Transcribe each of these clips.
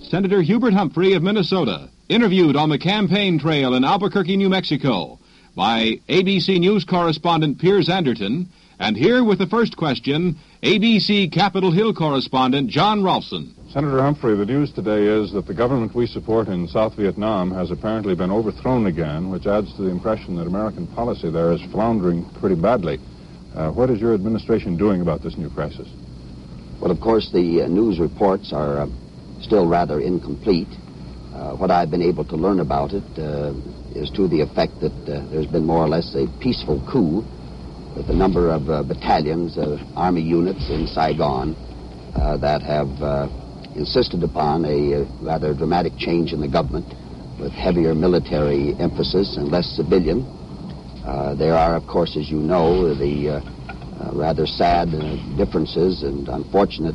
Senator Hubert Humphrey of Minnesota, interviewed on the campaign trail in Albuquerque, New Mexico, by ABC News correspondent Piers Anderton, and here with the first question, ABC Capitol Hill correspondent John Rolfson. Senator Humphrey, the news today is that the government we support in South Vietnam has apparently been overthrown again, which adds to the impression that American policy there is floundering pretty badly. What is your administration doing about this new crisis? Well, of course, the news reports are still rather incomplete. What I've been able to learn about it is to the effect that there's been more or less a peaceful coup with a number of battalions, army units in Saigon that have insisted upon a rather dramatic change in the government with heavier military emphasis and less civilian. There are, of course, as you know, the rather sad differences and unfortunate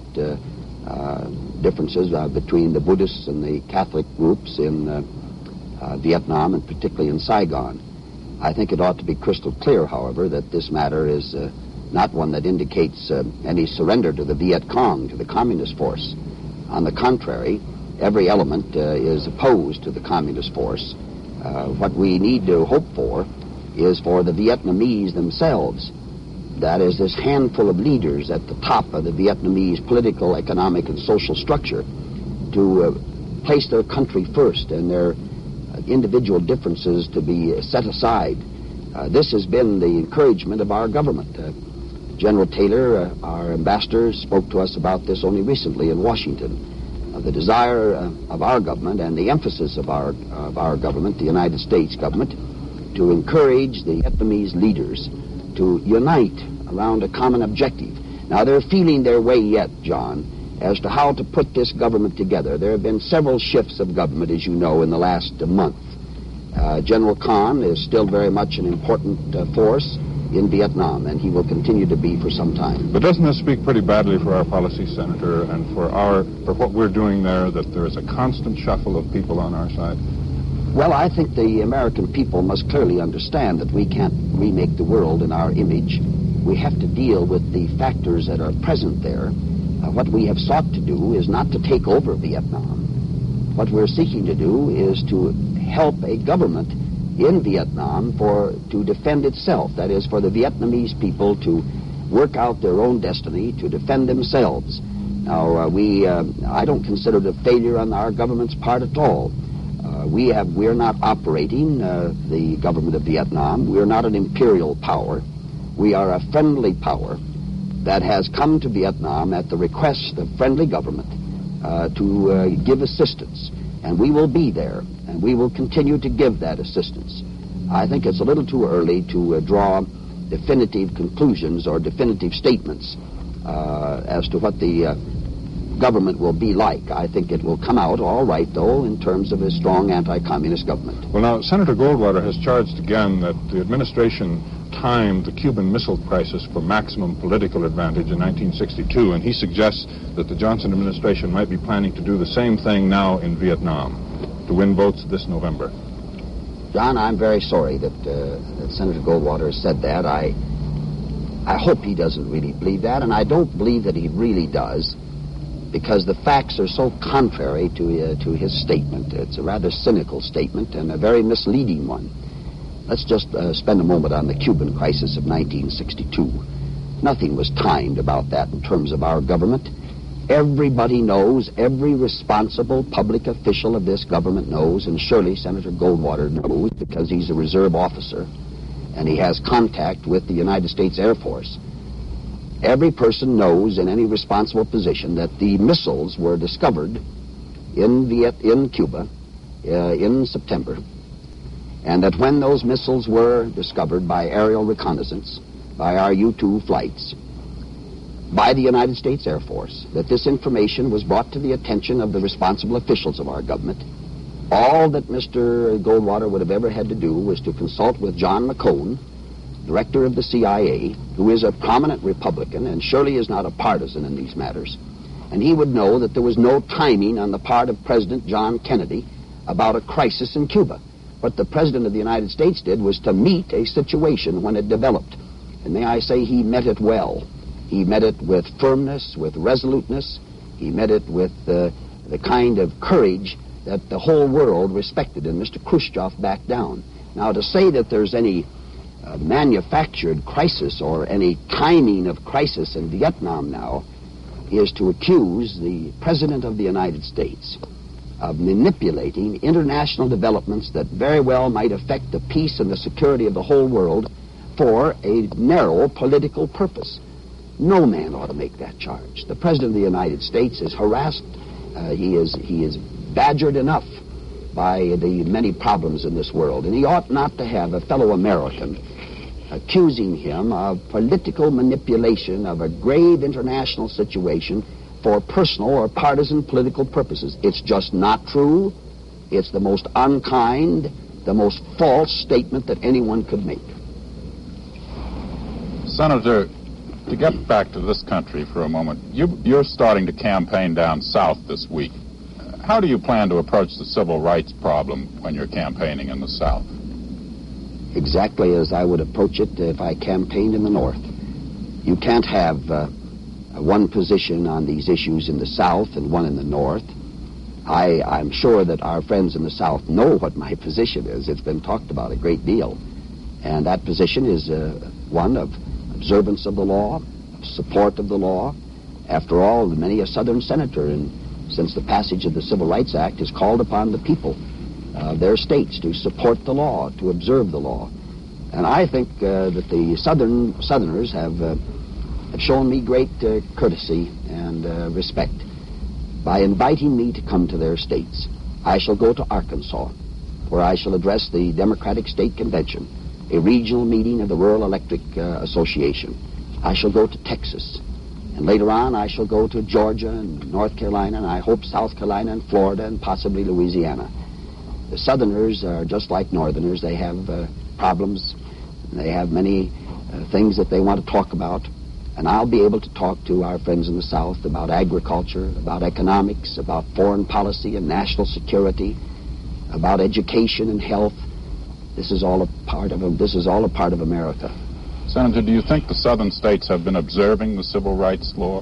differences between the Buddhists and the Catholic groups in Vietnam, and particularly in Saigon. I think it ought to be crystal clear, however, that this matter is not one that indicates any surrender to the Viet Cong, to the communist force. On the contrary, every element is opposed to the communist force. What we need to hope for is for the Vietnamese themselves, that is, this handful of leaders at the top of the Vietnamese political, economic, and social structure, to place their country first and their individual differences to be set aside. This has been the encouragement of our government. General Taylor, our ambassador, spoke to us about this only recently in Washington. The desire of our government and the emphasis of our government, the United States government, to encourage the Vietnamese leaders to unite around a common objective. Now, they're feeling their way yet, John, as to how to put this government together. There have been several shifts of government, as you know, in the last month. General Kahn is still very much an important force in Vietnam, and he will continue to be for some time. But doesn't this speak pretty badly for our policy, Senator, and for what we're doing there, that there is a constant shuffle of people on our side? Well, I think the American people must clearly understand that we can't remake the world in our image. We have to deal with the factors that are present there. What we have sought to do is not to take over Vietnam. What we're seeking to do is to help a government in Vietnam to defend itself. That is, for the Vietnamese people to work out their own destiny, to defend themselves. Now, I don't consider it a failure on our government's part at all. We're not operating the government of Vietnam. We're not an imperial power. We are a friendly power that has come to Vietnam at the request of friendly government to give assistance. And we will be there, and we will continue to give that assistance. I think it's a little too early to draw definitive conclusions or definitive statements as to what the government will be like. I think it will come out all right, though, in terms of a strong anti-communist government. Well, now, Senator Goldwater has charged again that the administration timed the Cuban Missile Crisis for maximum political advantage in 1962, and he suggests that the Johnson administration might be planning to do the same thing now in Vietnam to win votes this November. John, I'm very sorry that Senator Goldwater has said that. I hope he doesn't really believe that, and I don't believe that he really does, because the facts are so contrary to his statement. It's a rather cynical statement and a very misleading one. Let's just spend a moment on the Cuban crisis of 1962. Nothing was timed about that in terms of our government. Everybody knows, every responsible public official of this government knows, and surely Senator Goldwater knows because he's a reserve officer and he has contact with the United States Air Force. Every person knows in any responsible position that the missiles were discovered in Cuba in September, and that when those missiles were discovered by aerial reconnaissance, by our U-2 flights, by the United States Air Force, that this information was brought to the attention of the responsible officials of our government. All that Mr. Goldwater would have ever had to do was to consult with John McCone, director of the CIA, who is a prominent Republican and surely is not a partisan in these matters. And he would know that there was no timing on the part of President John Kennedy about a crisis in Cuba. What the President of the United States did was to meet a situation when it developed. And may I say, he met it well. He met it with firmness, with resoluteness. He met it with the kind of courage that the whole world respected, and Mr. Khrushchev backed down. Now, to say that there's any manufactured crisis or any timing of crisis in Vietnam now is to accuse the President of the United States of manipulating international developments that very well might affect the peace and the security of the whole world for a narrow political purpose. No man ought to make that charge. The President of the United States is harassed. He is badgered enough by the many problems in this world, and he ought not to have a fellow American accusing him of political manipulation of a grave international situation for personal or partisan political purposes. It's just not true. It's the most unkind, the most false statement that anyone could make. Senator, to get back to this country for a moment, you're starting to campaign down south this week. How do you plan to approach the civil rights problem when you're campaigning in the South? Exactly as I would approach it if I campaigned in the North. You can't have one position on these issues in the South and one in the North. I'm sure that our friends in the South know what my position is. It's been talked about a great deal. And that position is one of observance of the law, of support of the law. After all, many a Southern senator, since the passage of the Civil Rights Act, has called upon the people of their states to support the law, to observe the law. And I think that the Southerners have shown me great courtesy and respect by inviting me to come to their states. I shall go to Arkansas, where I shall address the Democratic State Convention, a regional meeting of the Rural Electric Association. I shall go to Texas, and later on I shall go to Georgia and North Carolina, and I hope South Carolina and Florida and possibly Louisiana. The Southerners are just like Northerners. They have problems. They have many things that they want to talk about. And I'll be able to talk to our friends in the South about agriculture, about economics, about foreign policy and national security, about education and health. This is all a part of America. Senator, do you think the Southern states have been observing the civil rights law?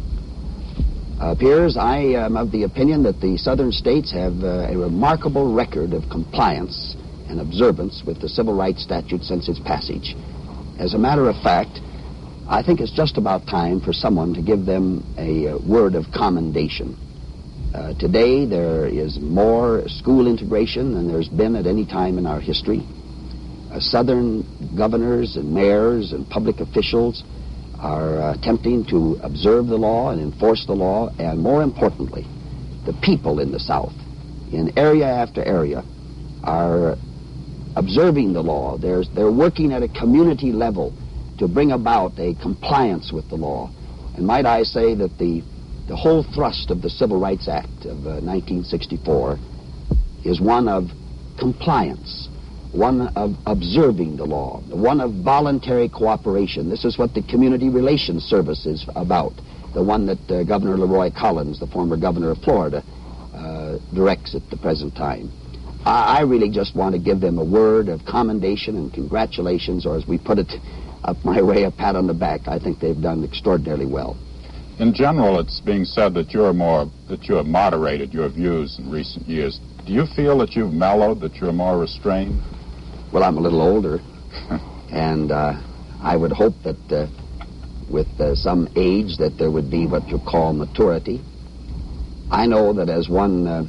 Piers, I am of the opinion that the Southern states have a remarkable record of compliance and observance with the civil rights statute since its passage. As a matter of fact, I think it's just about time for someone to give them a word of commendation. Today, there is more school integration than there's been at any time in our history. Southern governors and mayors and public officials are attempting to observe the law and enforce the law, and more importantly, the people in the South, in area after area, are observing the law. They're working at a community level to bring about a compliance with the law. And might I say that the whole thrust of the Civil Rights Act of 1964 is one of compliance, one of observing the law, one of voluntary cooperation. This is what the Community Relations Service is about, the one that Governor Leroy Collins, the former governor of Florida, directs at the present time. I really just want to give them a word of commendation and congratulations, or as we put it up my way, a pat on the back. I think they've done extraordinarily well. In general, it's being said that you have moderated your views in recent years. Do you feel that you've mellowed, that you're more restrained? Well, I'm a little older, and I would hope that with some age that there would be what you call maturity. I know that as one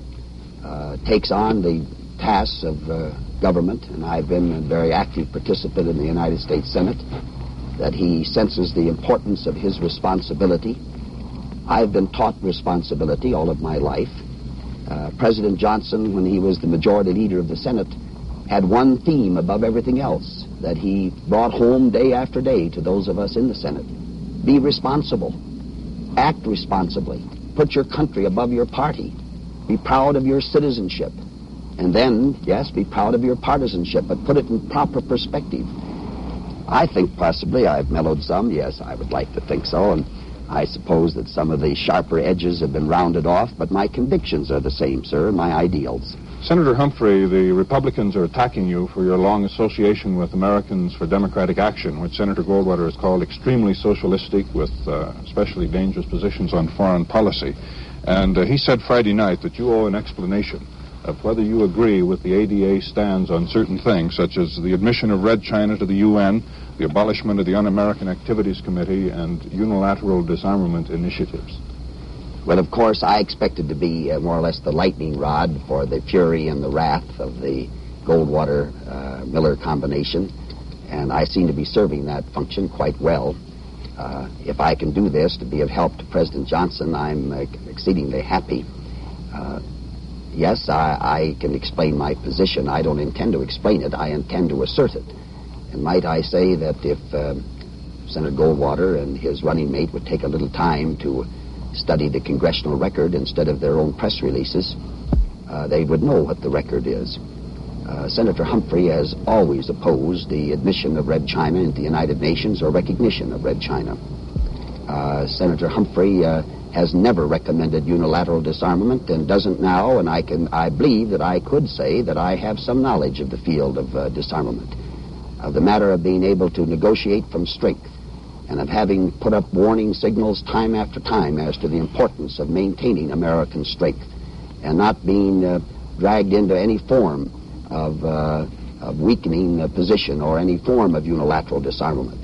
takes on the tasks of government, and I've been a very active participant in the United States Senate, that he senses the importance of his responsibility. I've been taught responsibility all of my life. President Johnson, when he was the majority leader of the Senate, had one theme above everything else that he brought home day after day to those of us in the Senate. Be responsible. Act responsibly. Put your country above your party. Be proud of your citizenship. And then, yes, be proud of your partisanship, but put it in proper perspective. I think possibly I've mellowed some. Yes, I would like to think so. And I suppose that some of the sharper edges have been rounded off, but my convictions are the same, sir, and my ideals. Senator Humphrey, the Republicans are attacking you for your long association with Americans for Democratic Action, which Senator Goldwater has called extremely socialistic, with especially dangerous positions on foreign policy. And he said Friday night that you owe an explanation of whether you agree with the ADA stands on certain things, such as the admission of Red China to the UN, the abolishment of the Un-American Activities Committee, and unilateral disarmament initiatives. Well, of course, I expected to be more or less the lightning rod for the fury and the wrath of the Goldwater-Miller combination, and I seem to be serving that function quite well. If I can do this to be of help to President Johnson, I'm exceedingly happy. Yes, I can explain my position. I don't intend to explain it. I intend to assert it. And might I say that if Senator Goldwater and his running mate would take a little time to study the congressional record instead of their own press releases, they would know what the record is. Senator Humphrey has always opposed the admission of Red China into the United Nations or recognition of Red China. Senator Humphrey has never recommended unilateral disarmament and doesn't now, and I believe that I could say that I have some knowledge of the field of disarmament, of the matter of being able to negotiate from strength, and of having put up warning signals time after time as to the importance of maintaining American strength and not being dragged into any form of weakening position or any form of unilateral disarmament.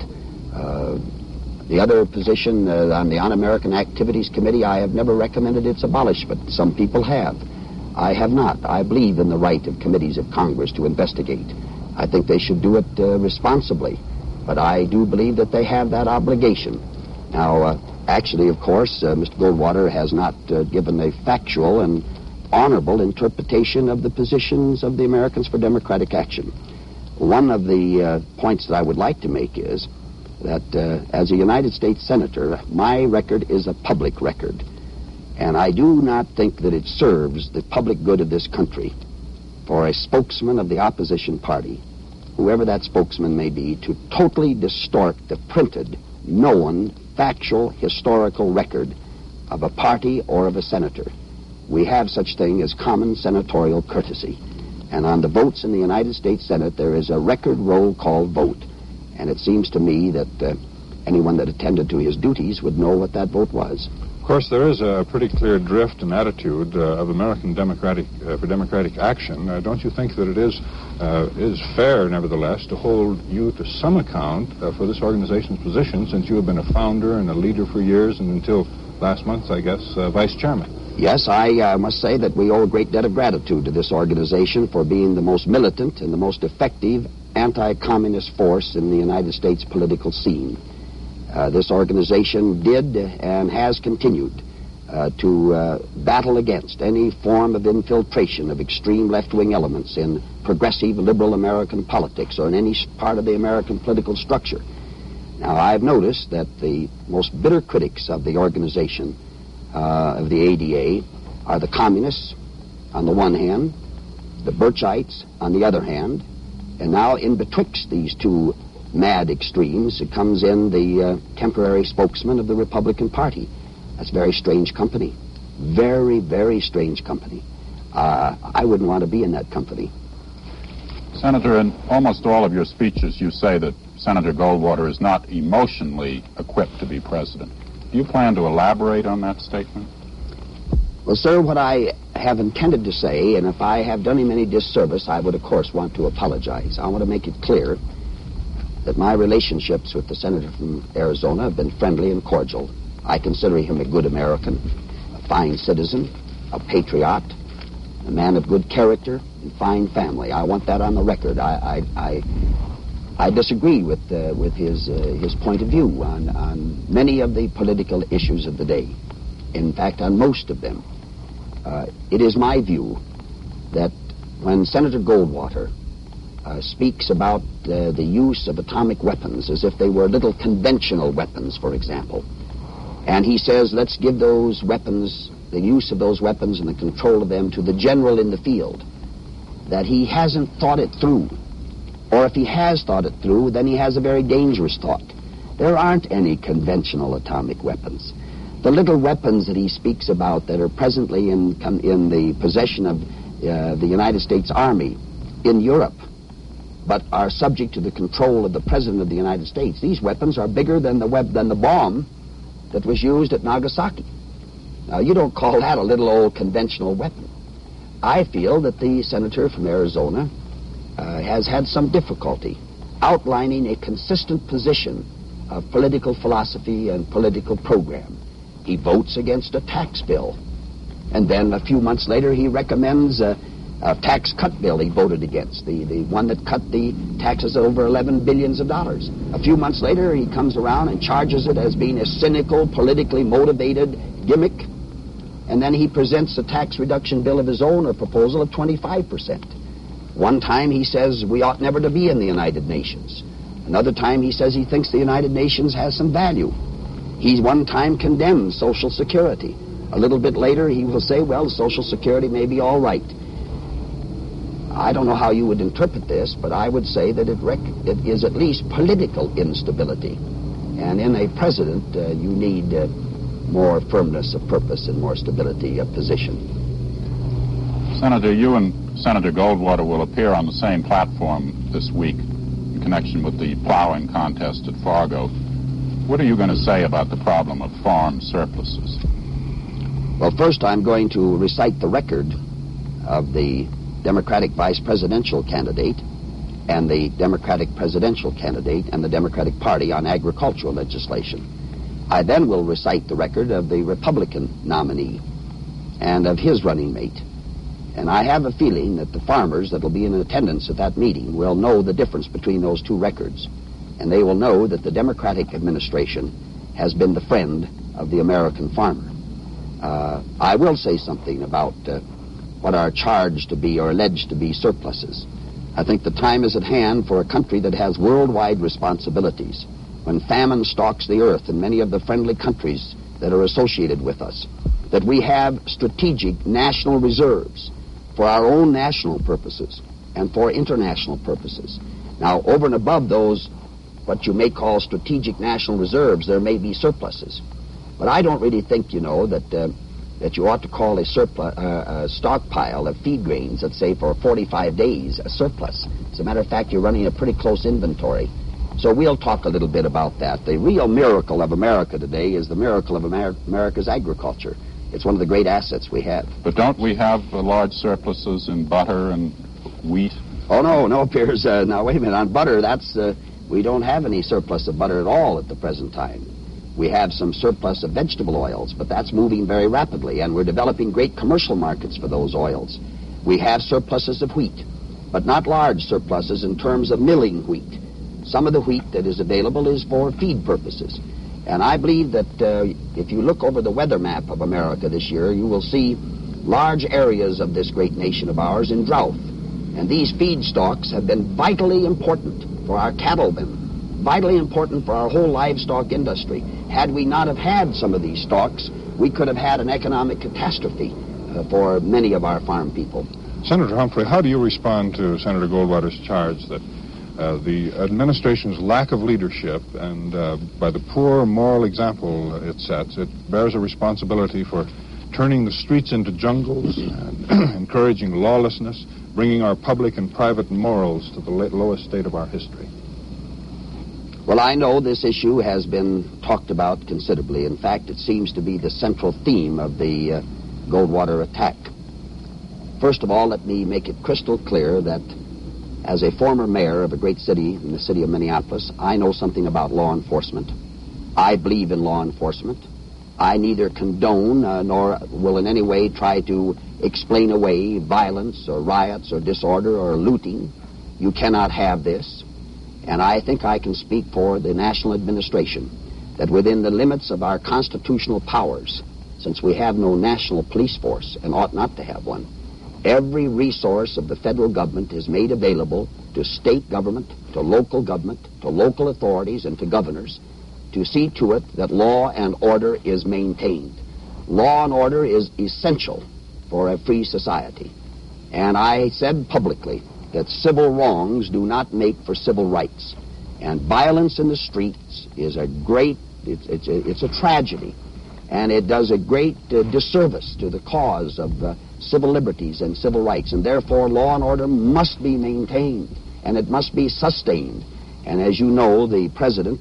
The other position on the Un-American Activities Committee, I have never recommended its abolishment. Some people have. I have not. I believe in the right of committees of Congress to investigate. I think they should do it responsibly, but I do believe that they have that obligation. Now, actually, of course, Mr. Goldwater has not given a factual and honorable interpretation of the positions of the Americans for Democratic Action. One of the points that I would like to make is that as a United States Senator, my record is a public record. And I do not think that it serves the public good of this country for a spokesman of the opposition party, whoever that spokesman may be, to totally distort the printed, known, factual, historical record of a party or of a senator. We have such thing as common senatorial courtesy. And on the votes in the United States Senate, there is a record roll call vote. And it seems to me that anyone that attended to his duties would know what that vote was. Of course, there is a pretty clear drift and attitude of American for democratic action. Don't you think that it is fair, nevertheless, to hold you to some account for this organization's position, since you have been a founder and a leader for years, and until last month, I guess, vice chairman? Yes, I must say that we owe a great debt of gratitude to this organization for being the most militant and the most effective anti-communist force in the United States political scene. This organization did and has continued to battle against any form of infiltration of extreme left-wing elements in progressive liberal American politics or in any part of the American political structure. Now, I've noticed that the most bitter critics of the organization, of the ADA, are the communists on the one hand, the Birchites on the other hand, and now in betwixt these two mad extremes, it comes in the temporary spokesman of the Republican Party. That's very strange company. Very, very strange company. I wouldn't want to be in that company. Senator, in almost all of your speeches, you say that Senator Goldwater is not emotionally equipped to be president. Do you plan to elaborate on that statement? Well, sir, what I have intended to say, and if I have done him any disservice, I would, of course, want to apologize. I want to make it clear that my relationships with the senator from Arizona have been friendly and cordial. I consider him a good American, a fine citizen, a patriot, a man of good character and fine family. I want that on the record. I disagree with his point of view on many of the political issues of the day. In fact, on most of them. It is my view that when Senator Goldwater speaks about the use of atomic weapons as if they were little conventional weapons, for example, and he says, let's give those weapons, the use of those weapons and the control of them to the general in the field, that he hasn't thought it through. Or if he has thought it through, then he has a very dangerous thought. There aren't any conventional atomic weapons. The little weapons that he speaks about that are presently in the possession of the United States Army in Europe, but are subject to the control of the President of the United States, these weapons are bigger than the bomb that was used at Nagasaki. Now, you don't call that a little old conventional weapon. I feel that the senator from Arizona has had some difficulty outlining a consistent position of political philosophy and political program. He votes against a tax bill, and then a few months later he recommends a tax cut bill he voted against, the one that cut the taxes over $11 billion. A few months later he comes around and charges it as being a cynical, politically motivated gimmick, and then he presents a tax reduction bill of his own, a proposal of 25%. One time he says we ought never to be in the United Nations. Another time he says he thinks the United Nations has some value. He one time condemns Social Security. A little bit later he will say, well, Social Security may be all right. I don't know how you would interpret this, but I would say that it is at least political instability. And in a president, you need more firmness of purpose and more stability of position. Senator, you and Senator Goldwater will appear on the same platform this week in connection with the plowing contest at Fargo. What are you going to say about the problem of farm surpluses? Well, first I'm going to recite the record of the Democratic vice presidential candidate and the Democratic presidential candidate and the Democratic Party on agricultural legislation. I then will recite the record of the Republican nominee and of his running mate. And I have a feeling that the farmers that will be in attendance at that meeting will know the difference between those two records. And they will know that the Democratic administration has been the friend of the American farmer. I will say something about what are charged to be or alleged to be surpluses. I think the time is at hand for a country that has worldwide responsibilities. When famine stalks the earth in many of the friendly countries that are associated with us, that we have strategic national reserves for our own national purposes and for international purposes. Now, over and above those, what you may call strategic national reserves, there may be surpluses. But I don't really think, that you ought to call a stockpile of feed grains, let's say, for 45 days, a surplus. As a matter of fact, you're running a pretty close inventory. So we'll talk a little bit about that. The real miracle of America today is the miracle of America's agriculture. It's one of the great assets we have. But don't we have large surpluses in butter and wheat? Oh, no, Piers. Now, wait a minute. On butter, we don't have any surplus of butter at all at the present time. We have some surplus of vegetable oils, but that's moving very rapidly, and we're developing great commercial markets for those oils. We have surpluses of wheat, but not large surpluses in terms of milling wheat. Some of the wheat that is available is for feed purposes. And I believe that if you look over the weather map of America this year, you will see large areas of this great nation of ours in drought. And these feed stocks have been vitally important for our cattlemen, vitally important for our whole livestock industry. Had we not have had some of these stocks, we could have had an economic catastrophe for many of our farm people. Senator Humphrey, how do you respond to Senator Goldwater's charge that the administration's lack of leadership and by the poor moral example it sets, it bears a responsibility for turning the streets into jungles and encouraging lawlessness, bringing our public and private morals to the lowest state of our history? Well, I know this issue has been talked about considerably. In fact, it seems to be the central theme of the Goldwater attack. First of all, let me make it crystal clear that as a former mayor of a great city in the city of Minneapolis, I know something about law enforcement. I believe in law enforcement. I neither condone nor will in any way try to explain away violence or riots or disorder or looting. You cannot have this. And I think I can speak for the national administration that within the limits of our constitutional powers, since we have no national police force and ought not to have one, every resource of the federal government is made available to state government, to local authorities, and to governors to see to it that law and order is maintained. Law and order is essential for a free society. And I said publicly that civil wrongs do not make for civil rights. And violence in the streets is a great, it's a tragedy. And it does a great disservice to the cause of civil liberties and civil rights. And therefore, law and order must be maintained, and it must be sustained. And as you know, the president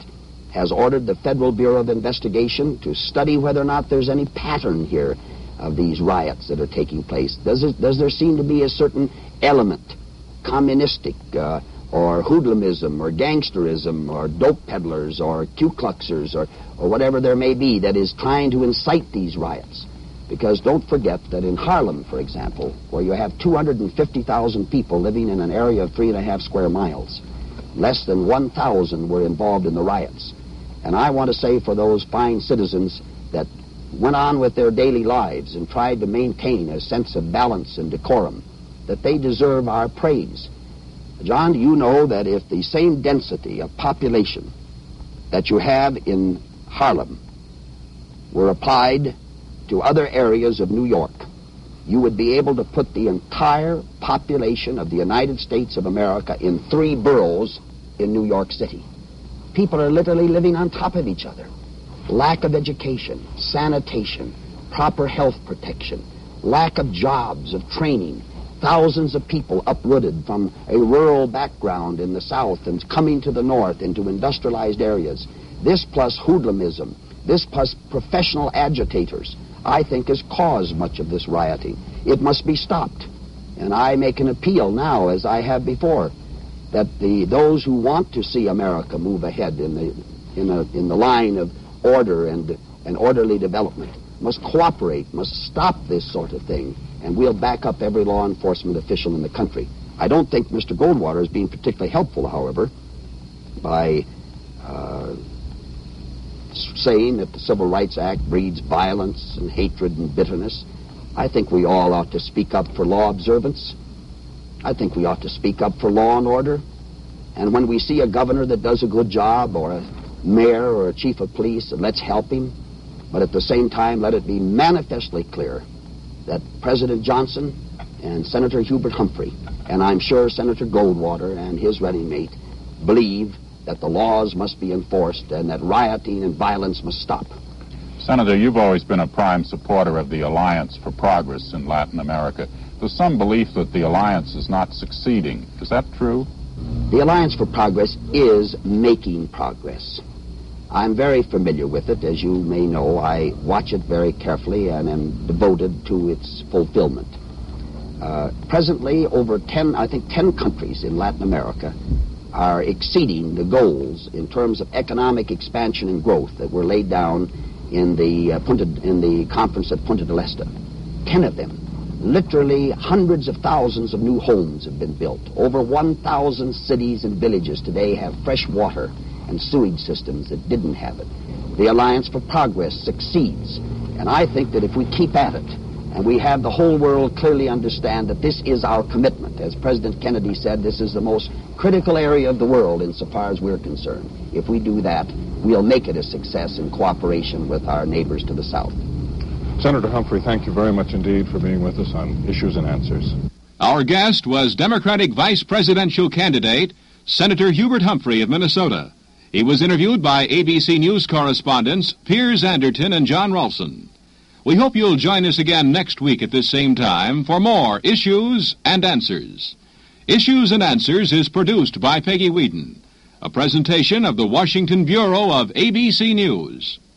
has ordered the Federal Bureau of Investigation to study whether or not there's any pattern here of these riots that are taking place. Does there seem to be a certain element, communistic, or hoodlumism, or gangsterism, or dope peddlers, or Ku Kluxers, or whatever there may be, that is trying to incite these riots? Because don't forget that in Harlem, for example, where you have 250,000 people living in an area of 3.5 square miles, less than 1,000 were involved in the riots. And I want to say for those fine citizens that went on with their daily lives and tried to maintain a sense of balance and decorum, that they deserve our praise. John, do you know that if the same density of population that you have in Harlem were applied to other areas of New York, you would be able to put the entire population of the United States of America in 3 boroughs in New York City? People are literally living on top of each other. Lack of education, sanitation, proper health protection, lack of jobs, of training, thousands of people uprooted from a rural background in the South and coming to the North into industrialized areas. This plus hoodlumism, this plus professional agitators, I think has caused much of this rioting. It must be stopped. And I make an appeal now, as I have before, that those who want to see America move ahead in the line of order and orderly development must cooperate, must stop this sort of thing, and we'll back up every law enforcement official in the country. I don't think Mr. Goldwater is being particularly helpful, however, by saying that the Civil Rights Act breeds violence and hatred and bitterness. I think we all ought to speak up for law observance. I think we ought to speak up for law and order. And when we see a governor that does a good job, or a mayor or a chief of police, let's help him. But at the same time, let it be manifestly clear that President Johnson and Senator Hubert Humphrey, and I'm sure Senator Goldwater and his running mate, believe that the laws must be enforced and that rioting and violence must stop. Senator, you've always been a prime supporter of the Alliance for Progress in Latin America. There's some belief that the alliance is not succeeding. Is that true? The Alliance for Progress is making progress. I'm very familiar with it. As you may know, I watch it very carefully and am devoted to its fulfillment. Presently, over 10 countries in Latin America are exceeding the goals in terms of economic expansion and growth that were laid down in the conference at Punta del Este. 10 of them. Literally hundreds of thousands of new homes have been built. Over 1,000 cities and villages today have fresh water and sewage systems that didn't have it. The Alliance for Progress succeeds. And I think that if we keep at it, and we have the whole world clearly understand that this is our commitment. As President Kennedy said, this is the most critical area of the world insofar as we're concerned. If we do that, we'll make it a success in cooperation with our neighbors to the south. Senator Humphrey, thank you very much indeed for being with us on Issues and Answers. Our guest was Democratic Vice Presidential candidate Senator Hubert Humphrey of Minnesota. He was interviewed by ABC News correspondents Piers Anderton and John Ralston. We hope you'll join us again next week at this same time for more Issues and Answers. Issues and Answers is produced by Peggy Whedon, a presentation of the Washington Bureau of ABC News.